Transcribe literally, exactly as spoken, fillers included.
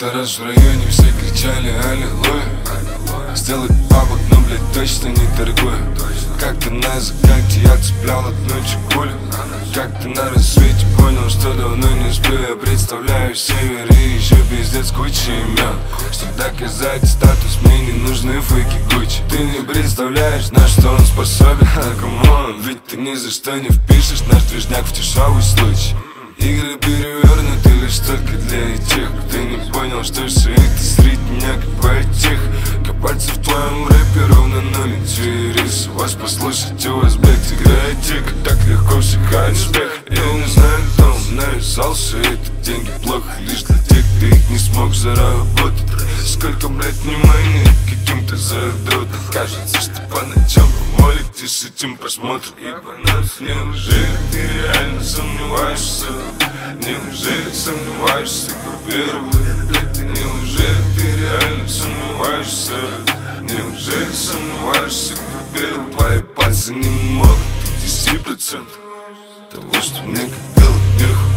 Как-то раз в районе все кричали аллилуйя. Сделать бабок, но, блядь, точно не торгую. Как-то на закате я цеплял одну чекулю. Как-то на рассвете понял, что давно не сплю. Я представляю север и еще пиздец куча имен. Чтобы доказать статус, мне не нужны фейки Гуччи. Ты не представляешь, на что он способен. А камон, ведь ты ни за что не впишешь наш движняк в тяжелый случай. Игры перевернуты лишь только для этих. Ты не понял, что все это среди меня как поэтих. Копаться в твоем рэпе ровно на лице и рис. Вас послушать, у вас блядь играет тик. Так легко всыхает успех. Я не знаю, кто нарисался. Это деньги плохо лишь для тех, кто их не смог заработать. Сколько, блядь, внимания каким-то задротом. Кажется, что по ночам вы молитесь с этим просмотром. Ибо нас неужели ты реально сомневаешься? Неужели сомневаешься, группирование, блядь? Неужели ты реально сомневаешься? Неужели сомневаешься, группирование? Твои пальцы не могут десять процентов того, что мне как делать нехуй.